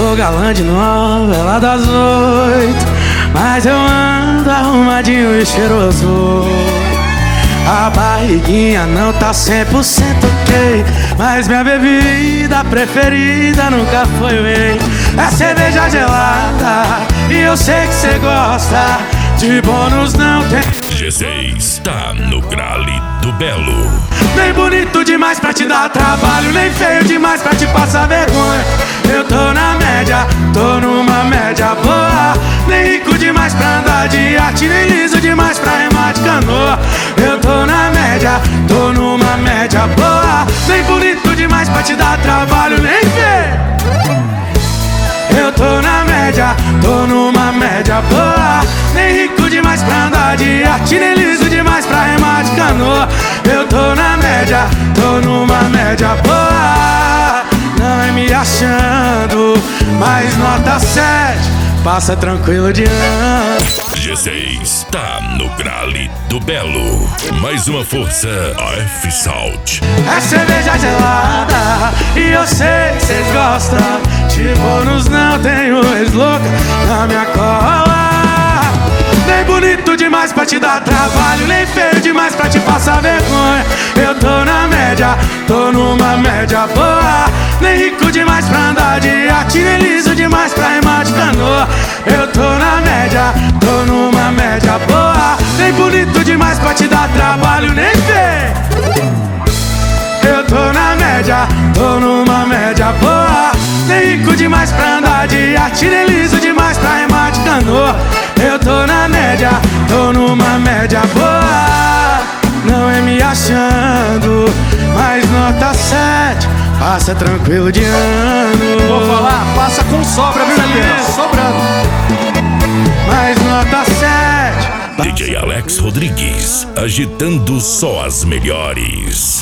Sou galã de novela das 8, mas eu ando arrumadinho e cheiroso. A barriguinha não tá 100% ok, mas minha bebida preferida nunca foi whey. É cerveja gelada e eu sei que cê gosta. De bônus não tem. G6 tá no grale do Belo. Nem bonito demais pra te dar trabalho, nem feio demais pra te passar vergonha. Eu tô na média, tô numa média boa. Nem rico demais pra andar de iate, nem liso demais pra remar de canoa. Eu tô na média, tô numa média boa. Nem bonito demais pra te dar trabalho, nem feio. Eu tô na média, tô numa média boa. Nem rico demais pra andar de iate, nem liso demais pra remar de canoa. Eu tô na média, tô numa média boa. Não é me achando, mas nota 7, passa tranquilo de ano. G6 tá no grale do Belo. Mais uma força, AF Salt. É cerveja gelada e eu sei que cês gostam. De bônus não tenho ex-louca na minha cola. Nem bonito demais pra te dar trabalho, nem feio demais pra te passar vergonha. Eu tô na média, tô numa média boa. Nem rico demais pra andar de iate, nem liso demais pra remar de canoa. Eu tô na média, tô numa média boa. Nem bonito demais pra te dar trabalho, nem feio. Eu tô na média, tô numa média boa. Nem rico demais pra andar de iate, nem liso demais pra remar de canoa. Eu tô na média, tô numa média boa. Não é me achando, mas nota 7, passa tranquilo de ano. Vou falar, passa com sobra, viu, Juliano? Sobrando. Mas nota 7. DJ Alex Rodrigues, agitando só as melhores.